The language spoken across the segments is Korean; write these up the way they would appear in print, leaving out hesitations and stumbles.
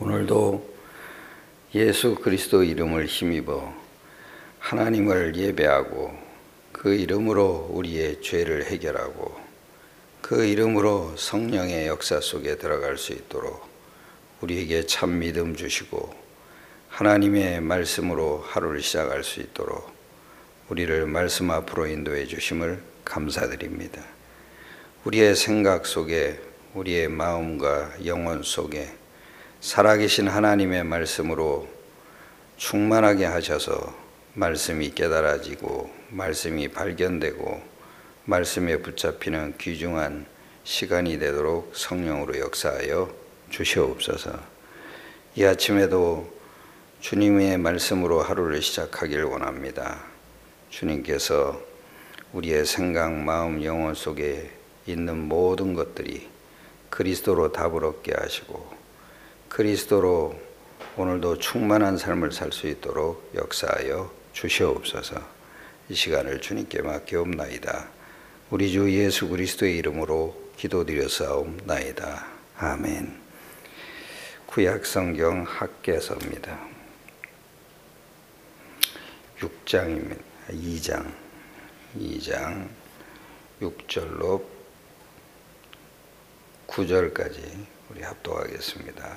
오늘도 예수 그리스도 이름을 힘입어 하나님을 예배하고 그 이름으로 우리의 죄를 해결하고 그 이름으로 성령의 역사 속에 들어갈 수 있도록 우리에게 참 믿음 주시고 하나님의 말씀으로 하루를 시작할 수 있도록 우리를 말씀 앞으로 인도해 주심을 감사드립니다. 우리의 생각 속에, 우리의 마음과 영혼 속에 살아계신 하나님의 말씀으로 충만하게 하셔서 말씀이 깨달아지고 말씀이 발견되고 말씀에 붙잡히는 귀중한 시간이 되도록 성령으로 역사하여 주시옵소서. 이 아침에도 주님의 말씀으로 하루를 시작하길 원합니다. 주님께서 우리의 생각, 마음, 영혼 속에 있는 모든 것들이 그리스도로 답을 얻게 하시고 그리스도로 오늘도 충만한 삶을 살 수 있도록 역사하여 주시옵소서. 이 시간을 주님께 맡기옵나이다. 우리 주 예수 그리스도의 이름으로 기도드렸사옵나이다. 아멘. 구약성경 학개서입니다. 6장입니다. 2장 6절로 9절까지 우리 합독하겠습니다.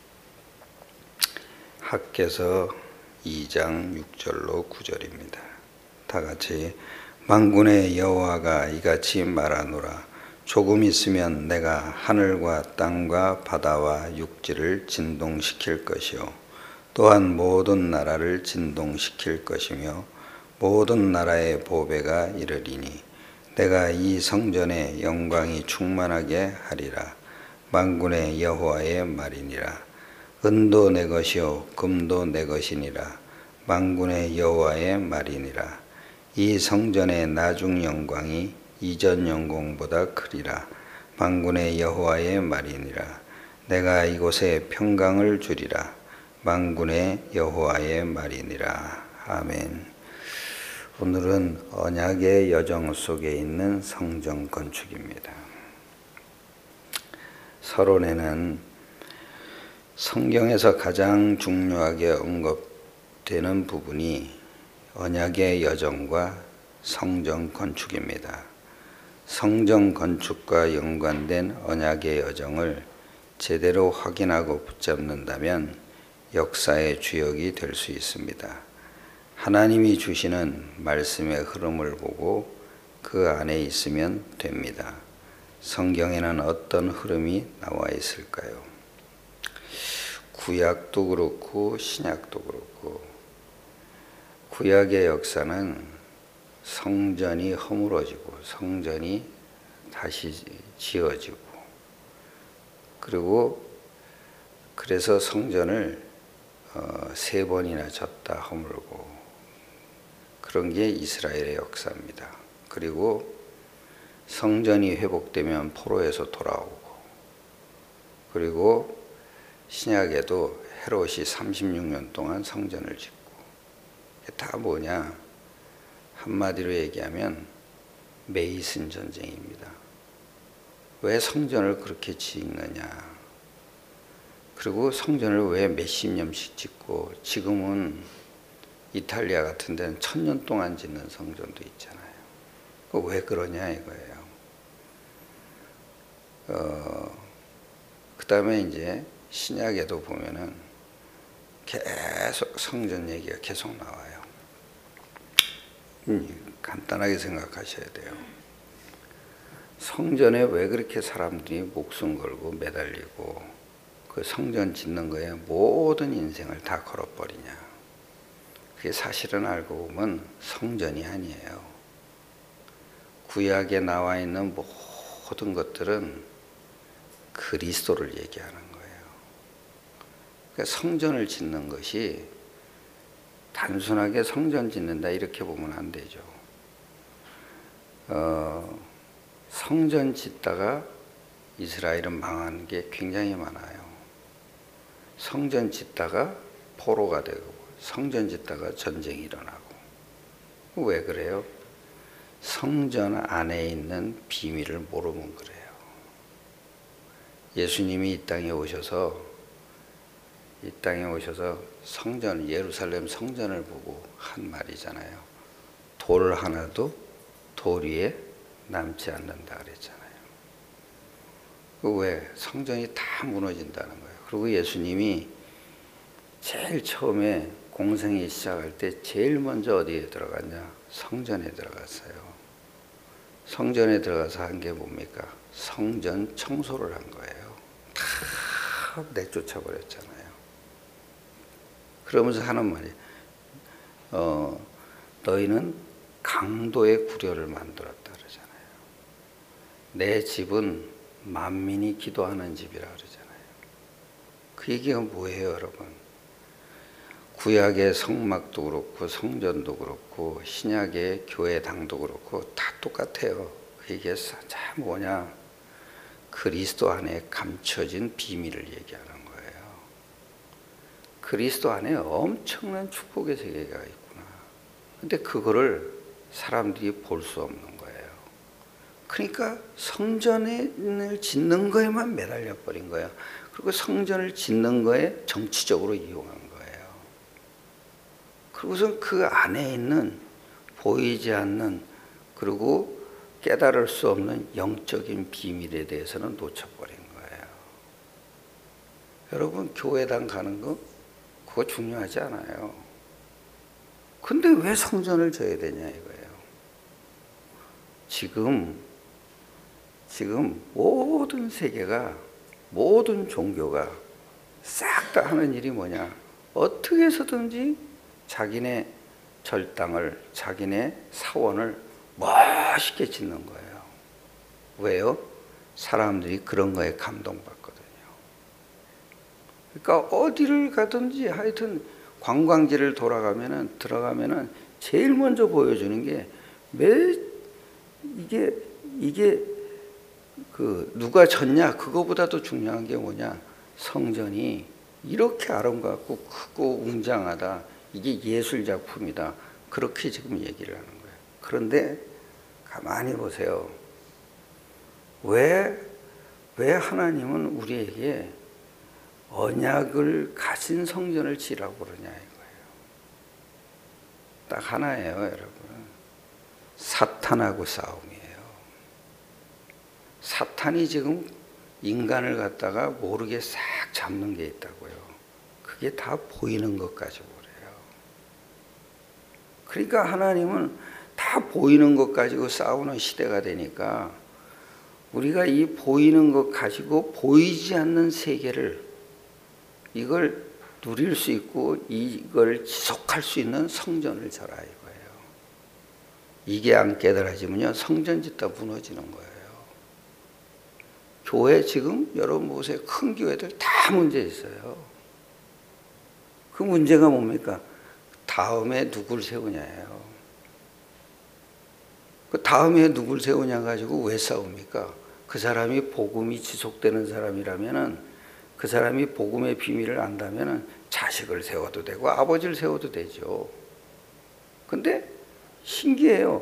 학개서 2장 6절로 9절입니다. 다 같이 만군의 여호와가 이같이 말하노라. 조금 있으면 내가 하늘과 땅과 바다와 육지를 진동시킬 것이요 또한 모든 나라를 진동시킬 것이며 모든 나라의 보배가 이르리니 내가 이 성전의 영광이 충만하게 하리라. 만군의 여호와의 말이니라. 은도 내 것이요 금도 내 것이니라. 만군의 여호와의 말이니라. 이 성전의 나중 영광이 이전 영광보다 크리라. 만군의 여호와의 말이니라. 내가 이곳에 평강을 주리라. 만군의 여호와의 말이니라. 아멘. 오늘은 언약의 여정 속에 있는 성전 건축입니다. 서론에는 성경에서 가장 중요하게 언급되는 부분이 언약의 여정과 성전 건축입니다. 성전 건축과 연관된 언약의 여정을 제대로 확인하고 붙잡는다면 역사의 주역이 될 수 있습니다. 하나님이 주시는 말씀의 흐름을 보고 그 안에 있으면 됩니다. 성경에는 어떤 흐름이 나와 있을까요? 구약도 그렇고 신약도 그렇고 구약의 역사는 성전이 허물어지고 성전이 다시 지어지고 그리고 그래서 성전을 3번이나 졌다 허물고 그런 게 이스라엘의 역사입니다. 그리고 성전이 회복되면 포로에서 돌아오고 그리고 신약에도 헤롯이 36년 동안 성전을 짓고 이게 다 뭐냐? 한마디로 얘기하면 메이슨 전쟁입니다. 왜 성전을 그렇게 짓느냐? 그리고 성전을 왜 몇십 년씩 짓고 지금은 이탈리아 같은 데는 1000년 동안 짓는 성전도 있잖아요. 왜 그러냐 이거예요. 그 다음에 이제 신약에도 보면은 계속 성전 얘기가 계속 나와요. 간단하게 생각하셔야 돼요. 성전에 왜 그렇게 사람들이 목숨 걸고 매달리고 그 성전 짓는 거에 모든 인생을 다 걸어버리냐. 그게 사실은 알고 보면 성전이 아니에요. 구약에 나와 있는 모든 것들은 그리스도를 얘기하는 거예요. 그러니까 성전을 짓는 것이 단순하게 성전 짓는다 이렇게 보면 안 되죠. 성전 짓다가 이스라엘은 망한 게 굉장히 많아요. 성전 짓다가 포로가 되고 성전 짓다가 전쟁이 일어나고. 왜 그래요? 성전 안에 있는 비밀을 모르면 그래요. 예수님이 이 땅에 오셔서 이 땅에 오셔서 성전, 예루살렘 성전을 보고 한 말이잖아요. 돌 하나도 돌 위에 남지 않는다 그랬잖아요. 왜? 성전이 다 무너진다는 거예요. 그리고 예수님이 제일 처음에 공생이 시작할 때 제일 먼저 어디에 들어갔냐? 성전에 들어갔어요. 성전에 들어가서 한 게 뭡니까? 성전 청소를 한 거예요. 다 내쫓아 버렸잖아요. 그러면서 하는 말이 너희는 강도의 구려를 만들었다 그러잖아요. 내 집은 만민이 기도하는 집이라 그러잖아요. 그 얘기가 뭐예요, 여러분? 구약의 성막도 그렇고 성전도 그렇고 신약의 교회당도 그렇고 다 똑같아요. 그 얘기가 참 뭐냐? 그리스도 안에 감춰진 비밀을 얘기하는 거예요. 그리스도 안에 엄청난 축복의 세계가 있구나. 근데 그거를 사람들이 볼 수 없는 거예요. 그러니까 성전을 짓는 거에만 매달려 버린 거예요. 그리고 성전을 짓는 거에 정치적으로 이용한 거예요. 그리고선 그 안에 있는 보이지 않는 그리고 깨달을 수 없는 영적인 비밀에 대해서는 놓쳐버린 거예요. 여러분, 교회당 가는 거 그거 중요하지 않아요. 근데 왜 성전을 져야 되냐 이거예요. 지금 모든 세계가, 모든 종교가 싹 다 하는 일이 뭐냐? 어떻게 해서든지 자기네 절당을, 자기네 사원을 멋있게 짓는 거예요. 왜요? 사람들이 그런 거에 감동받거든요. 그러니까 어디를 가든지 하여튼 관광지를 들어가면은 제일 먼저 보여주는 게 이게 그 누가 졌냐 그거보다도 중요한 게 뭐냐? 성전이 이렇게 아름답고 크고 웅장하다. 이게 예술 작품이다. 그렇게 지금 얘기를 하는 거예요. 그런데 가만히 보세요. 왜 하나님은 우리에게 언약을 가진 성전을 지라고 그러냐 이거예요. 딱 하나예요, 여러분. 사탄하고 싸움이에요. 사탄이 지금 인간을 갖다가 모르게 싹 잡는 게 있다고요. 그게 다 보이는 것 가지고 그래요. 그러니까 하나님은 다 보이는 것 가지고 싸우는 시대가 되니까 우리가 이 보이는 것 가지고 보이지 않는 세계를 이걸 누릴 수 있고 이걸 지속할 수 있는 성전을 져라 이거예요. 이게 안 깨달아지면요 성전 짓다 무너지는 거예요. 교회 지금 여러분 보세요. 큰 교회들 다 문제 있어요. 그 문제가 뭡니까? 다음에 누굴 세우냐예요. 그 다음에 누굴 세우냐 가지고 왜 싸웁니까? 그 사람이 복음이 지속되는 사람이라면은 그 사람이 복음의 비밀을 안다면은 자식을 세워도 되고 아버지를 세워도 되죠. 근데 신기해요.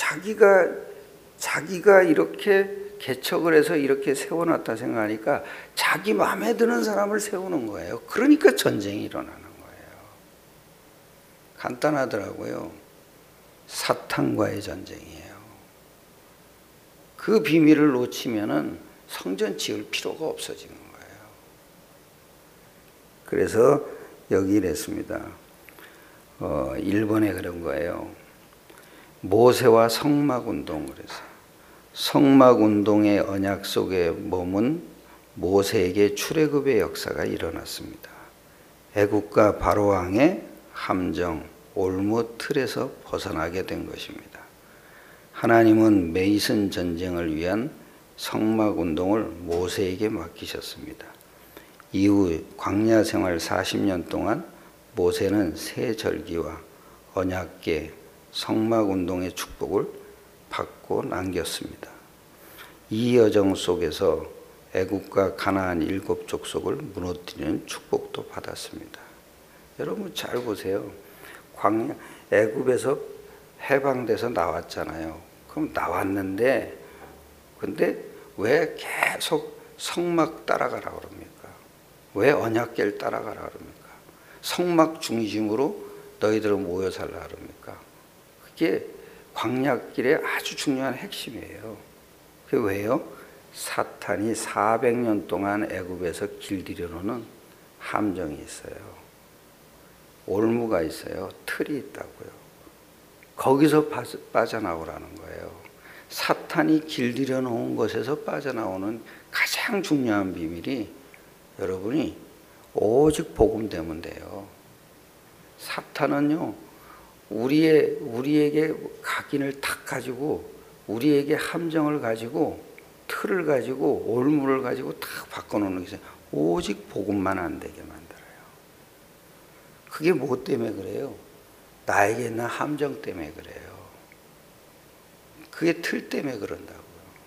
자기가 이렇게 개척을 해서 이렇게 세워놨다 생각하니까 자기 마음에 드는 사람을 세우는 거예요. 그러니까 전쟁이 일어나는 거예요. 간단하더라고요. 사탄과의 전쟁이에요. 그 비밀을 놓치면은 성전 지을 필요가 없어지는 거예요. 그래서 여기 이랬습니다. 1번에 그런 거예요. 모세와 성막운동. 그래서 성막운동의 언약 속에 머문 모세에게 출애굽의 역사가 일어났습니다. 애국과 바로왕의 함정, 올무 틀에서 벗어나게 된 것입니다. 하나님은 메이슨 전쟁을 위한 성막운동을 모세에게 맡기셨습니다. 이후 광야 생활 40년 동안 모세는 새 절기와 언약궤, 성막운동의 축복을 받고 남겼습니다. 이 여정 속에서 애국과 가나안 7 족속을 무너뜨리는 축복도 받았습니다. 여러분 잘 보세요. 애굽에서 해방돼서 나왔잖아요. 그럼 나왔는데 근데 왜 계속 성막 따라가라 그럽니까? 왜 언약궤를 따라가라 그럽니까? 성막 중심으로 너희들은 모여 살라 그럽니까? 그게 광야길의 아주 중요한 핵심이에요. 그게 왜요? 사탄이 400년 동안 애굽에서 길들여놓는 함정이 있어요. 올무가 있어요. 틀이 있다고요. 거기서 빠져나오라는 거예요. 사탄이 길들여 놓은 것에서 빠져나오는 가장 중요한 비밀이 여러분이 오직 복음 되면 돼요. 사탄은요, 우리에게 각인을 탁 가지고, 우리에게 함정을 가지고, 틀을 가지고, 올무를 가지고 탁 바꿔놓는 게 있어요. 오직 복음만 안 되게 만들어요. 그게 뭐 때문에 그래요? 나에게 있는 함정 때문에 그래요. 그게 틀 때문에 그런다고요.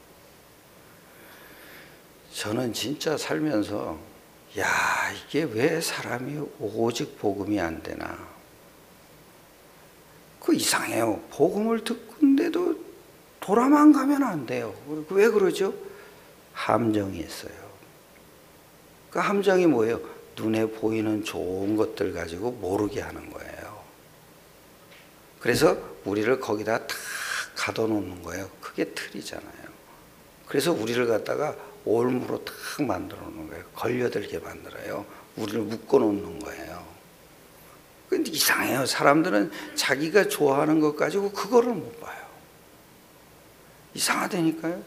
저는 진짜 살면서 야, 이게 왜 사람이 오직 복음이 안 되나? 그 이상해요. 복음을 듣는데도 돌아만 가면 안 돼요. 왜 그러죠? 함정이 있어요. 그 함정이 뭐예요? 눈에 보이는 좋은 것들 가지고 모르게 하는 거예요. 그래서 우리를 거기다 탁 가둬놓는 거예요. 그게 틀이잖아요. 그래서 우리를 갖다가 올무로 탁 만들어 놓는 거예요. 걸려들게 만들어요. 우리를 묶어 놓는 거예요. 근데 이상해요. 사람들은 자기가 좋아하는 것 가지고 그거를 못 봐요. 이상하다니까요.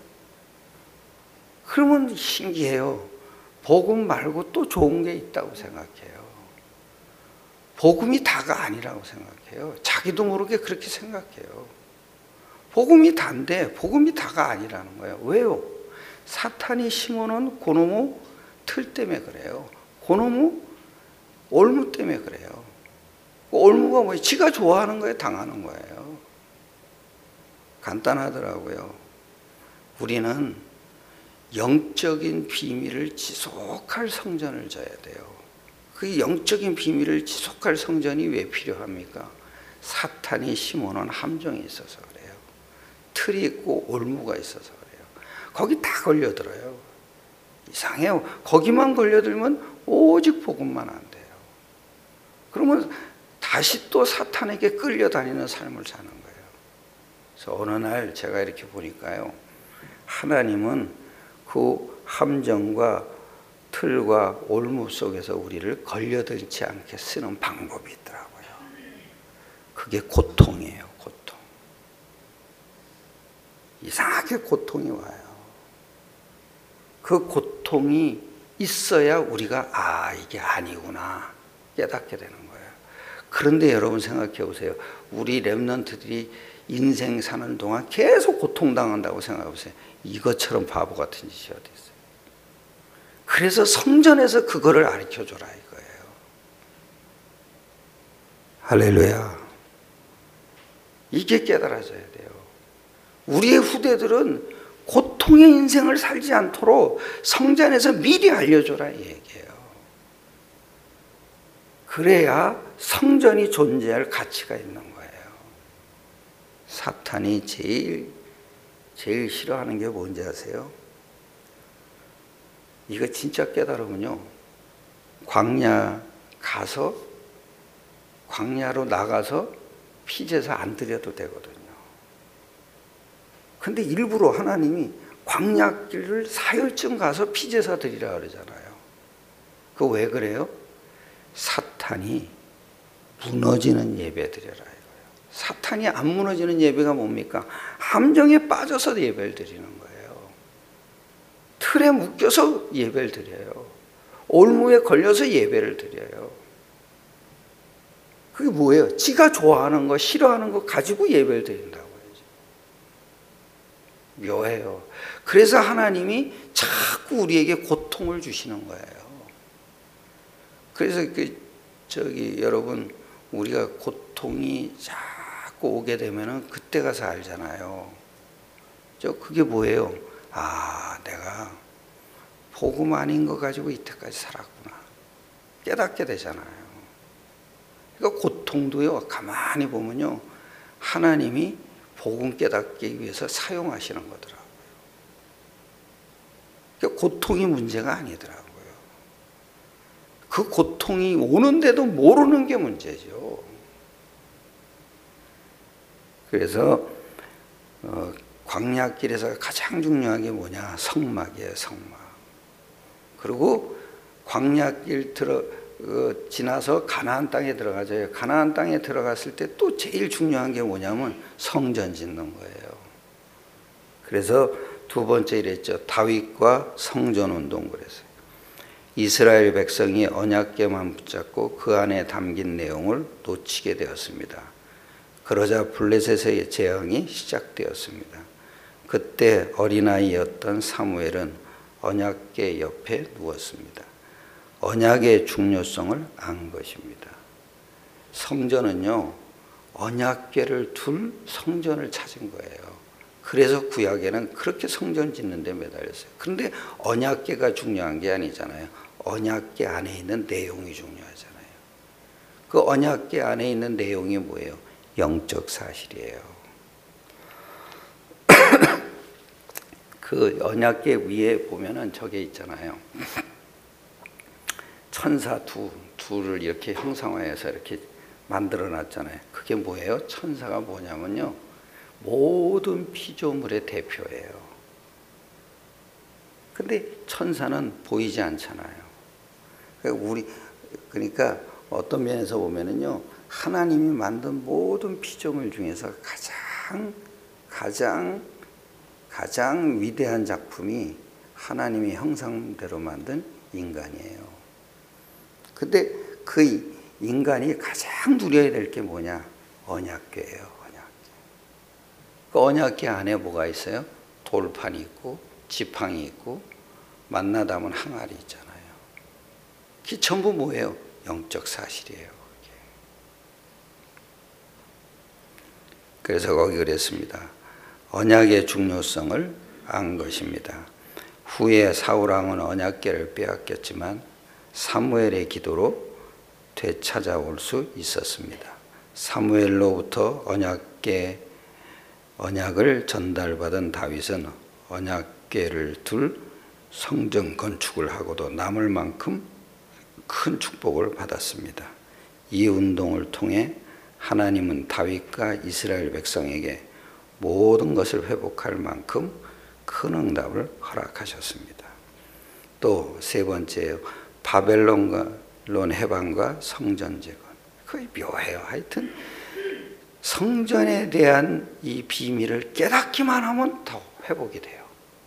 그러면 신기해요. 복음 말고 또 좋은 게 있다고 생각해요. 복음이 다가 아니라고 생각해요. 자기도 모르게 그렇게 생각해요. 복음이 다인데 복음이 다가 아니라는 거예요. 왜요? 사탄이 심어놓은 고노무 틀 때문에 그래요. 고노무 올무 때문에 그래요. 올무가 뭐예요? 지가 좋아하는 거에 당하는 거예요. 간단하더라고요. 우리는 영적인 비밀을 지속할 성전을 져야 돼요. 그 영적인 비밀을 지속할 성전이 왜 필요합니까? 사탄이 심어놓은 함정이 있어서 그래요. 틀이 있고 올무가 있어서 그래요. 거기 다 걸려들어요. 이상해요. 거기만 걸려들면 오직 복음만 안 돼요. 그러면 다시 또 사탄에게 끌려다니는 삶을 사는 거예요. 그래서 어느 날 제가 이렇게 보니까요, 하나님은 그 함정과 틀과 올무 속에서 우리를 걸려들지 않게 쓰는 방법이 있더라고요. 그게 고통이에요. 고통. 이상하게 고통이 와요. 그 고통이 있어야 우리가 이게 아니구나 깨닫게 되는 거예요. 그런데 여러분 생각해 보세요. 우리 렘넌트들이 인생 사는 동안 계속 고통당한다고 생각해 보세요. 이것처럼 바보 같은 짓이 어디 있어요. 그래서 성전에서 그거를 가르쳐줘라 이거예요. 할렐루야. 이게 깨달아져야 돼요. 우리의 후대들은 고통의 인생을 살지 않도록 성전에서 미리 알려줘라 이 얘기예요. 그래야 성전이 존재할 가치가 있는 거예요. 사탄이 제일 싫어하는 게 뭔지 아세요? 이거 진짜 깨달으면요, 광야로 나가서 피제사 안 드려도 되거든요. 근데 일부러 하나님이 광야길을 사흘쯤 가서 피제사 드리라 그러잖아요. 그거 왜 그래요? 사탄이 무너지는 예배 드려라 이거예요. 사탄이 안 무너지는 예배가 뭡니까? 함정에 빠져서 예배를 드리는 거예요. 틀에 묶여서 예배를 드려요. 올무에 걸려서 예배를 드려요. 그게 뭐예요? 지가 좋아하는 거, 싫어하는 거 가지고 예배를 드린다고 해야지. 묘해요. 그래서 하나님이 자꾸 우리에게 고통을 주시는 거예요. 그래서 여러분, 우리가 고통이 자꾸 오게 되면은 그때 가서 알잖아요. 그게 뭐예요? 내가 복음 아닌 거 가지고 이때까지 살았구나. 깨닫게 되잖아요. 그러니까 고통도요, 가만히 보면요, 하나님이 복음 깨닫기 위해서 사용하시는 거더라고요. 그러니까 고통이 문제가 아니더라고요. 그 고통이 오는데도 모르는 게 문제죠. 그래서 광야길에서 가장 중요한 게 뭐냐? 성막이에요, 성막. 그리고 광야길 지나서 가나안 땅에 들어가죠. 가나안 땅에 들어갔을 때 또 제일 중요한 게 뭐냐면 성전 짓는 거예요. 그래서 두 번째 이랬죠. 다윗과 성전 운동 그랬어요. 이스라엘 백성이 언약궤만 붙잡고 그 안에 담긴 내용을 놓치게 되었습니다. 그러자 블레셋의 재앙이 시작되었습니다. 그때 어린아이였던 사무엘은 언약궤 옆에 누웠습니다. 언약의 중요성을 안 것입니다. 성전은요, 언약궤를 둘 성전을 찾은 거예요. 그래서 구약에는 그렇게 성전 짓는 데 매달렸어요. 그런데 언약궤가 중요한 게 아니잖아요. 언약궤 안에 있는 내용이 중요하잖아요. 그 언약궤 안에 있는 내용이 뭐예요? 영적 사실이에요. 그 언약궤 위에 보면은 저게 있잖아요. 천사 둘을 이렇게 형상화해서 이렇게 만들어 놨잖아요. 그게 뭐예요? 천사가 뭐냐면요, 모든 피조물의 대표예요. 근데 천사는 보이지 않잖아요. 그러니까 어떤 면에서 보면은요, 하나님이 만든 모든 피조물 중에서 가장 위대한 작품이 하나님의 형상대로 만든 인간이에요. 근데 그 인간이 가장 누려야 될 게 뭐냐? 언약궤예요. 언약궤. 그 언약궤 안에 뭐가 있어요? 돌판이 있고 지팡이 있고 만나 담은 항아리 있잖아요. 그게 전부 뭐예요? 영적 사실이에요. 그래서 거기 그랬습니다. 언약의 중요성을 안 것입니다. 후에 사울왕은 언약궤를 빼앗겼지만 사무엘의 기도로 되찾아올 수 있었습니다. 사무엘로부터 언약을 전달받은 다윗은 언약궤를 둘 성전 건축을 하고도 남을 만큼 큰 축복을 받았습니다. 이 운동을 통해 하나님은 다윗과 이스라엘 백성에게 모든 것을 회복할 만큼 큰 응답을 허락하셨습니다. 또 세 번째요. 바벨론 해방과 성전 재건. 거의 묘해요. 하여튼 성전에 대한 이 비밀을 깨닫기만 하면 더 회복이 돼요.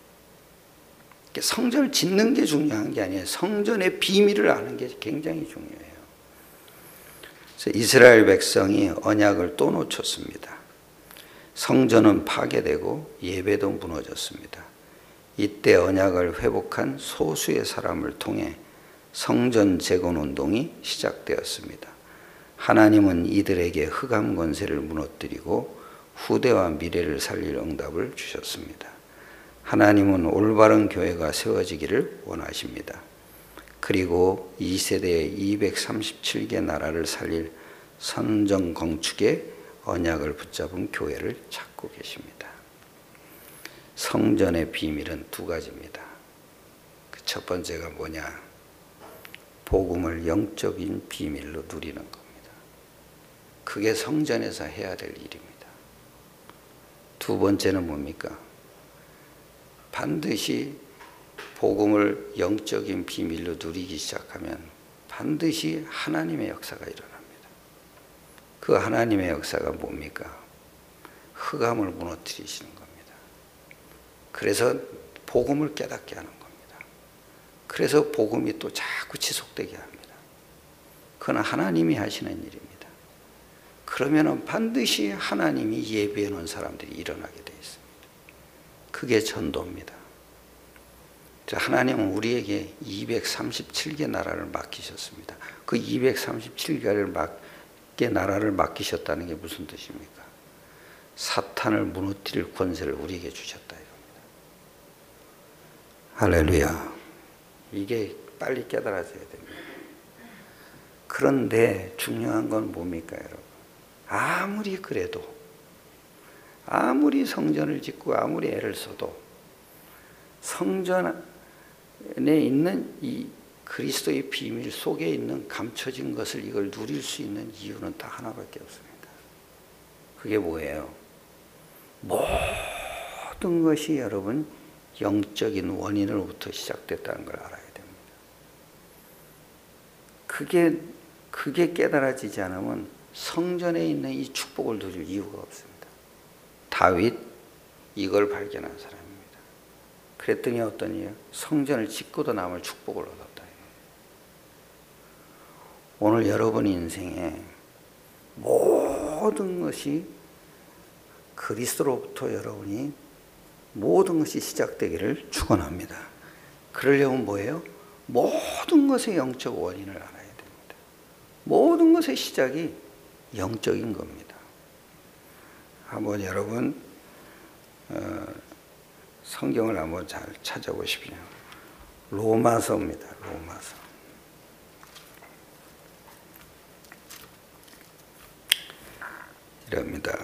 성전을 짓는 게 중요한 게 아니에요. 성전의 비밀을 아는 게 굉장히 중요해요. 그래서 이스라엘 백성이 언약을 또 놓쳤습니다. 성전은 파괴되고 예배도 무너졌습니다. 이때 언약을 회복한 소수의 사람을 통해 성전 재건 운동이 시작되었습니다. 하나님은 이들에게 흑암 권세를 무너뜨리고 후대와 미래를 살릴 응답을 주셨습니다. 하나님은 올바른 교회가 세워지기를 원하십니다. 그리고 이 세대의 237개 나라를 살릴 선정 건축의 언약을 붙잡은 교회를 찾고 계십니다. 성전의 비밀은 두 가지입니다. 그 첫 번째가 뭐냐? 복음을 영적인 비밀로 누리는 겁니다. 그게 성전에서 해야 될 일입니다. 두 번째는 뭡니까? 반드시 복음을 영적인 비밀로 누리기 시작하면 반드시 하나님의 역사가 일어납니다. 그 하나님의 역사가 뭡니까? 흑암을 무너뜨리시는 겁니다. 그래서 복음을 깨닫게 하는 겁니다. 그래서 복음이 또 자꾸 지속되게 합니다. 그건 하나님이 하시는 일입니다. 그러면 반드시 하나님이 예비해 놓은 사람들이 일어나게 되어 있습니다. 그게 전도입니다. 하나님은 우리에게 237개 나라를 맡기셨습니다. 그 237개 나라를 맡기셨다는 게 무슨 뜻입니까? 사탄을 무너뜨릴 권세를 우리에게 주셨다 이겁니다. 할렐루야. 이게 빨리 깨달아져야 됩니다. 그런데 중요한 건 뭡니까, 여러분? 아무리 그래도, 아무리 성전을 짓고 아무리 애를 써도 성전에 있는 그리스도의 비밀 속에 있는 감춰진 것을 이걸 누릴 수 있는 이유는 딱 하나밖에 없습니다. 그게 뭐예요? 모든 것이 여러분 영적인 원인으로부터 시작됐다는 걸 알아야 됩니다. 그게 깨달아지지 않으면 성전에 있는 이 축복을 누릴 이유가 없습니다. 다윗 이걸 발견한 사람입니다. 그랬더니 어떤 일이에요? 성전을 짓고도 남을 축복을 얻었다. 오늘 여러분 인생에 모든 것이 그리스도로부터 여러분이 모든 것이 시작되기를 축원합니다. 그러려면 뭐예요? 모든 것의 영적 원인을 알아야 됩니다. 모든 것의 시작이 영적인 겁니다. 한번 여러분 성경을 한번 잘 찾아보십시오. 로마서입니다. 로마서. 이럽니다.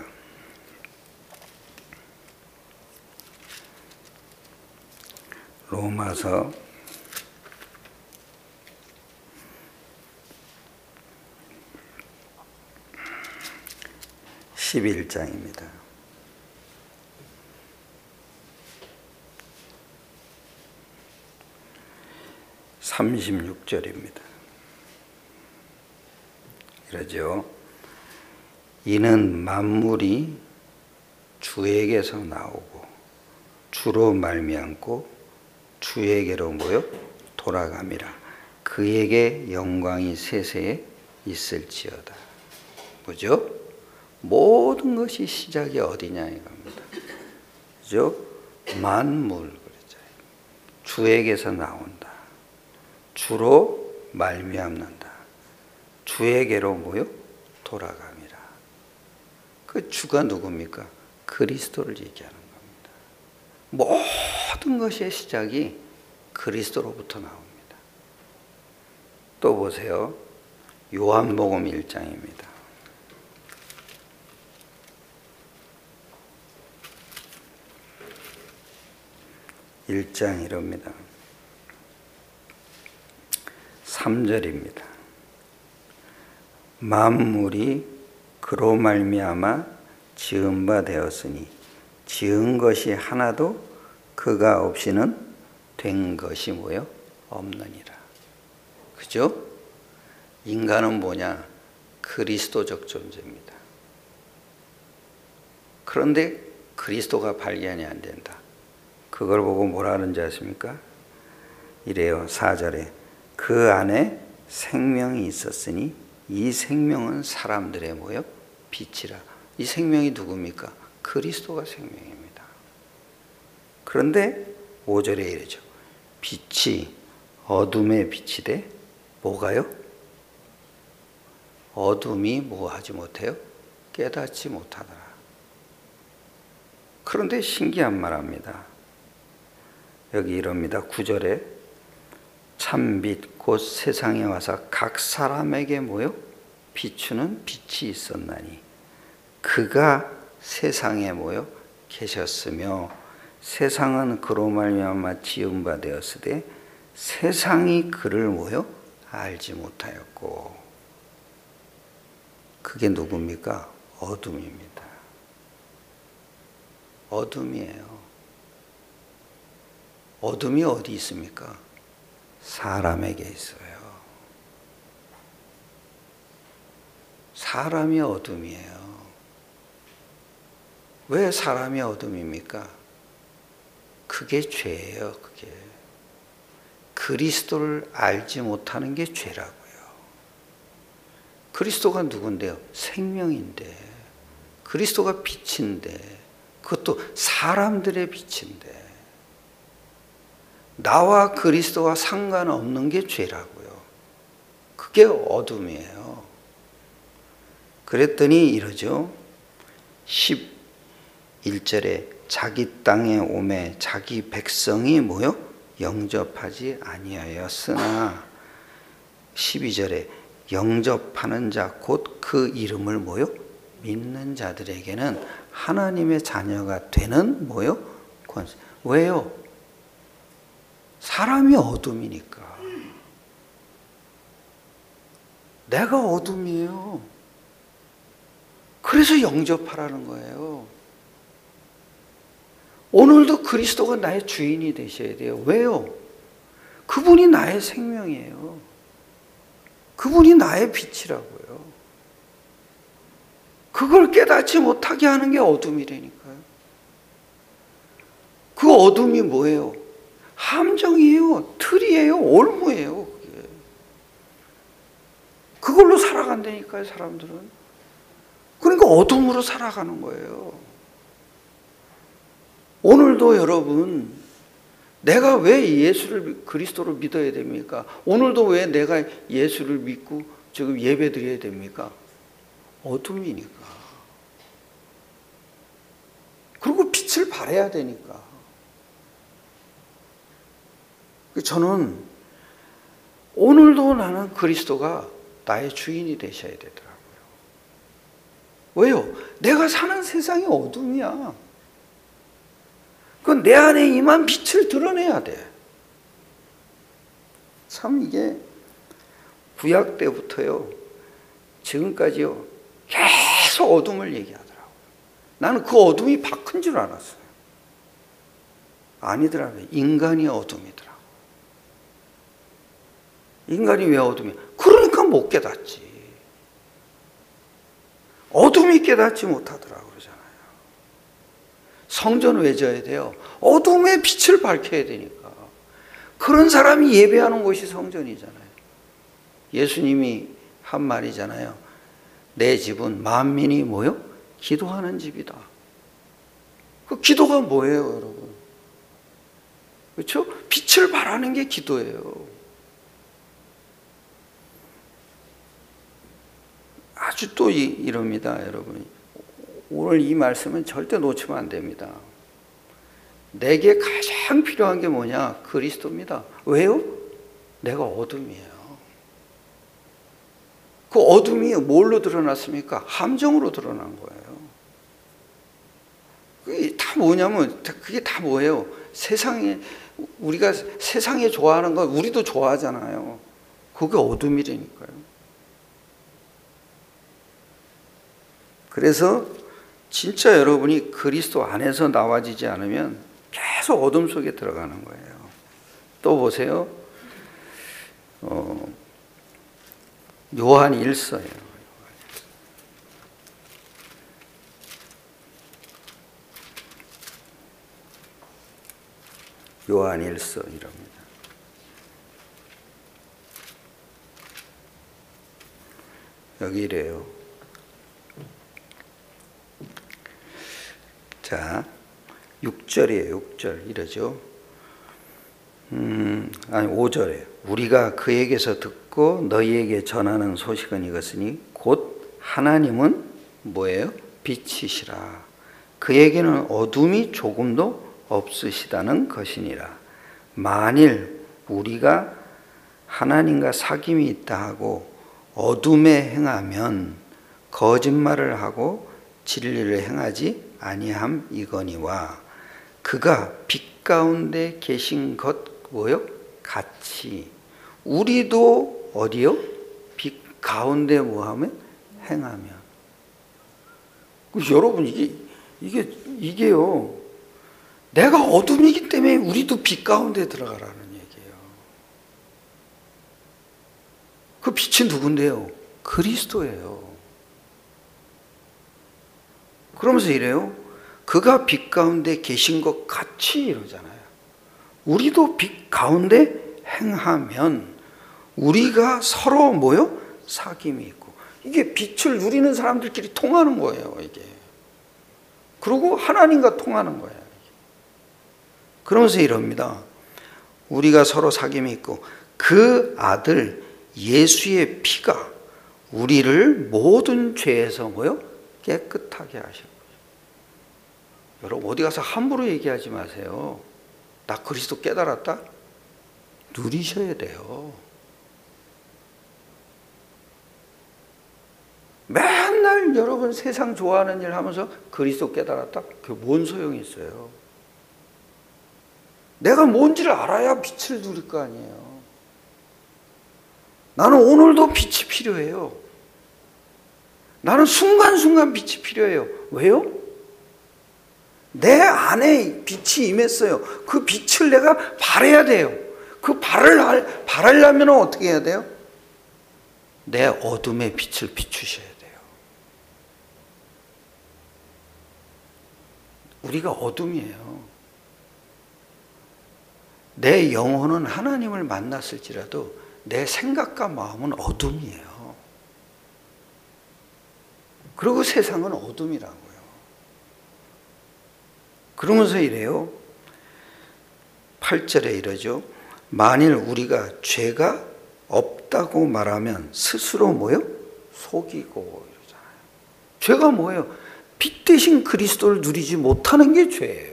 로마서 11장입니다. 36절입니다. 이러죠. 이는 만물이 주에게서 나오고 주로 말미암고 주에게로 모여 돌아감이라. 그에게 영광이 세세에 있을지어다. 뭐죠? 모든 것이 시작이 어디냐 이겁니다. 그죠? 만물 그랬죠. 주에게서 나온다. 주로 말미암는다. 주에게로 모여 돌아감이라. 그 주가 누굽니까? 그리스도를 얘기하는 겁니다. 모든 것의 시작이 그리스도로부터 나옵니다. 또 보세요. 요한복음 1장입니다. 1장 이럽니다. 3절입니다. 만물이 그로 말미암아 지은 바 되었으니 지은 것이 하나도 그가 없이는 된 것이 뭐요? 없느니라. 그죠? 인간은 뭐냐? 그리스도적 존재입니다. 그런데 그리스도가 발견이 안 된다. 그걸 보고 뭐라 하는지 아십니까? 이래요. 4절에 그 안에 생명이 있었으니 이 생명은 사람들의 뭐요? 빛이라. 이 생명이 누굽니까? 그리스도가 생명입니다. 그런데 5절에 이러죠. 빛이 어둠의 빛이 돼 뭐가요? 어둠이 뭐 하지 못해요? 깨닫지 못하더라. 그런데 신기한 말 합니다. 여기 이럽니다. 9절에 참빛 곧 세상에 와서 각 사람에게 뭐요? 비추는 빛이 있었나니 그가 세상에 뭐요? 계셨으며 세상은 그로 말미암아 지은 바 되었으되 세상이 그를 뭐요? 알지 못하였고. 그게 누굽니까? 어둠입니다. 어둠이에요. 어둠이 어디 있습니까? 사람에게 있어요. 사람이 어둠이에요. 왜 사람이 어둠입니까? 그게 죄예요. 그게 그리스도를 알지 못하는 게 죄라고요. 그리스도가 누군데요? 생명인데, 그리스도가 빛인데, 그것도 사람들의 빛인데, 나와 그리스도와 상관없는 게 죄라고요. 그게 어둠이에요. 그랬더니 이러죠. 11절에 자기 땅에 오매 자기 백성이 뭐요? 영접하지 아니하였으나 12절에 영접하는 자 곧 그 이름을 뭐요? 믿는 자들에게는 하나님의 자녀가 되는 뭐요? 권세. 왜요? 사람이 어둠이니까. 내가 어둠이에요. 그래서 영접하라는 거예요. 오늘도 그리스도가 나의 주인이 되셔야 돼요. 왜요? 그분이 나의 생명이에요. 그분이 나의 빛이라고요. 그걸 깨닫지 못하게 하는 게 어둠이라니까요. 그 어둠이 뭐예요? 함정이에요. 틀이에요. 올무예요. 그게. 그걸로 살아간다니까요, 사람들은. 그러니까 어둠으로 살아가는 거예요. 오늘도 여러분, 내가 왜 예수를, 그리스도를 믿어야 됩니까? 오늘도 왜 내가 예수를 믿고 지금 예배 드려야 됩니까? 어둠이니까. 그리고 빛을 발해야 되니까. 저는 오늘도 나는 그리스도가 나의 주인이 되셔야 되더라고요. 왜요? 내가 사는 세상이 어둠이야. 그건 내 안에 임한 빛을 드러내야 돼. 참 이게 구약 때부터요, 지금까지요, 계속 어둠을 얘기하더라고요. 나는 그 어둠이 바큰 줄 알았어요. 아니더라고요. 인간이 어둠이더라고요. 인간이 왜 어둠이야? 그러니까 못 깨닫지. 어둠이 깨닫지 못하더라고요, 그러잖아요. 성전 왜 져야 돼요? 어둠의 빛을 밝혀야 되니까. 그런 사람이 예배하는 곳이 성전이잖아요. 예수님이 한 말이잖아요. 내 집은 만민이 뭐요? 기도하는 집이다. 그 기도가 뭐예요, 여러분? 그렇죠? 빛을 발하는 게 기도예요. 아주 또 이럽니다, 여러분. 오늘 이 말씀은 절대 놓치면 안 됩니다. 내게 가장 필요한 게 뭐냐? 그리스도입니다. 왜요? 내가 어둠이에요. 그 어둠이 뭘로 드러났습니까? 함정으로 드러난 거예요. 그게 다 뭐냐면, 그게 다 뭐예요? 세상에, 우리가 세상에 좋아하는 건 우리도 좋아하잖아요. 그게 어둠이라니까요. 그래서 진짜 여러분이 그리스도 안에서 나와지지 않으면 계속 어둠 속에 들어가는 거예요. 또 보세요. 요한 1서예요. 요한 1서 이럽니다. 여기 이래요. 자, 6절이에요. 6절 이러죠. 아니 5절에 우리가 그에게서 듣고 너희에게 전하는 소식은 이것이니 곧 하나님은 뭐예요? 빛이시라. 그에게는 어둠이 조금도 없으시다는 것이니라. 만일 우리가 하나님과 사귐이 있다 하고 어둠에 행하면 거짓말을 하고 진리를 행하지 아니함이거니와 그가 빛 가운데 계신 것 뭐요? 같이 우리도 어디요? 빛 가운데 뭐하면? 행하면. 여러분 이게요. 내가 어둠이기 때문에 우리도 빛 가운데 들어가라는 얘기예요. 그 빛이 누군데요? 그리스도예요. 그러면서 이래요. 그가 빛 가운데 계신 것 같이 이러잖아요. 우리도 빛 가운데 행하면 우리가 서로 뭐요? 사귐이 있고. 이게 빛을 누리는 사람들끼리 통하는 거예요, 이게. 그리고 하나님과 통하는 거예요. 그러면서 이럽니다. 우리가 서로 사귐이 있고 그 아들 예수의 피가 우리를 모든 죄에서 뭐요? 깨끗하게 하셨고. 여러분 어디 가서 함부로 얘기하지 마세요. 나 그리스도 깨달았다? 누리셔야 돼요. 맨날 여러분 세상 좋아하는 일 하면서 그리스도 깨달았다? 그게 뭔 소용이 있어요? 내가 뭔지를 알아야 빛을 누릴 거 아니에요. 나는 오늘도 빛이 필요해요. 나는 순간순간 빛이 필요해요. 왜요? 내 안에 빛이 임했어요. 그 빛을 내가 발해야 돼요. 그 발하려면 어떻게 해야 돼요? 내 어둠의 빛을 비추셔야 돼요. 우리가 어둠이에요. 내 영혼은 하나님을 만났을지라도 내 생각과 마음은 어둠이에요. 그리고 세상은 어둠이라고요. 그러면서 이래요. 8절에 이러죠. 만일 우리가 죄가 없다고 말하면 스스로 뭐요? 속이고 이러잖아요. 죄가 뭐예요? 빛 대신 그리스도를 누리지 못하는 게 죄예요.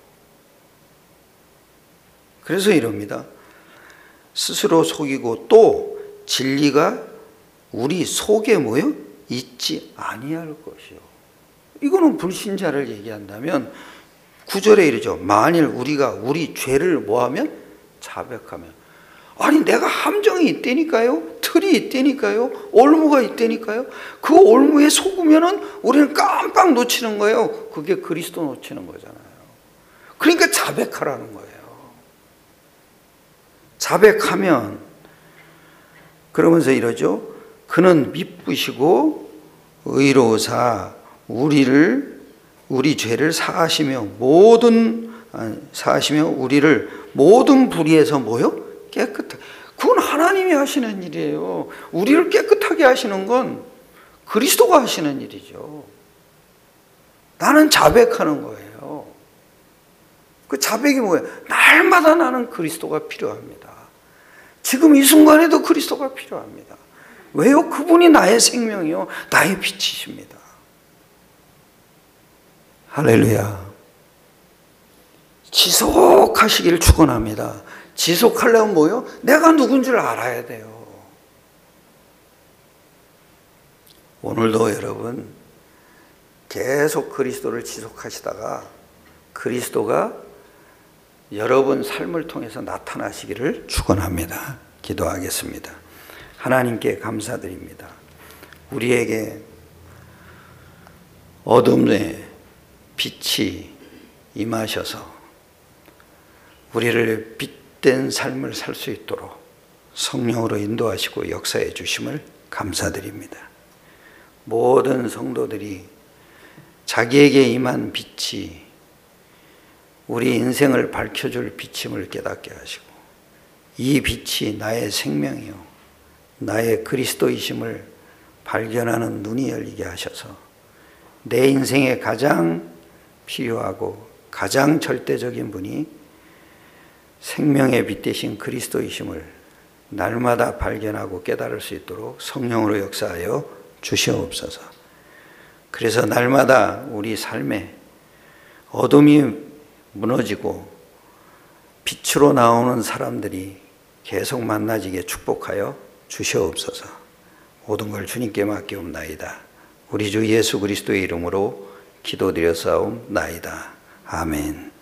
그래서 이럽니다. 스스로 속이고 또 진리가 우리 속에 뭐요? 있지 아니할 것이요. 이거는 불신자를 얘기한다면 9절에 이르죠. 만일 우리가 우리 죄를 뭐하면? 자백하면. 아니 내가 함정이 있다니까요. 틀이 있다니까요. 올무가 있다니까요. 그 올무에 속으면은 우리는 깜빡 놓치는 거예요. 그게 그리스도 놓치는 거잖아요. 그러니까 자백하라는 거예요. 자백하면 그러면서 이러죠. 그는 미쁘시고 의로우사 우리 죄를 사하시며 우리를 모든 불의에서 뭐요? 깨끗하게. 그건 하나님이 하시는 일이에요. 우리를 깨끗하게 하시는 건 그리스도가 하시는 일이죠. 나는 자백하는 거예요. 그 자백이 뭐예요? 날마다 나는 그리스도가 필요합니다. 지금 이 순간에도 그리스도가 필요합니다. 왜요? 그분이 나의 생명이요, 나의 빛이십니다. 할렐루야. 지속하시기를 축원합니다. 지속하려면 뭐요? 내가 누군 줄 알아야 돼요. 오늘도 여러분 계속 그리스도를 지속하시다가 그리스도가 여러분 삶을 통해서 나타나시기를 축원합니다. 기도하겠습니다. 하나님께 감사드립니다. 우리에게 어둠의 빛이 임하셔서 우리를 빛된 삶을 살 수 있도록 성령으로 인도하시고 역사해 주심을 감사드립니다. 모든 성도들이 자기에게 임한 빛이 우리 인생을 밝혀줄 빛임을 깨닫게 하시고 이 빛이 나의 생명이요 나의 그리스도이심을 발견하는 눈이 열리게 하셔서 내 인생에 가장 필요하고 가장 절대적인 분이 생명의 빛 대신 그리스도이심을 날마다 발견하고 깨달을 수 있도록 성령으로 역사하여 주시옵소서. 그래서 날마다 우리 삶에 어둠이 무너지고 빛으로 나오는 사람들이 계속 만나지게 축복하여 주시옵소서. 모든 걸 주님께 맡기옵나이다. 우리 주 예수 그리스도의 이름으로 기도드렸사옵나이다. 아멘.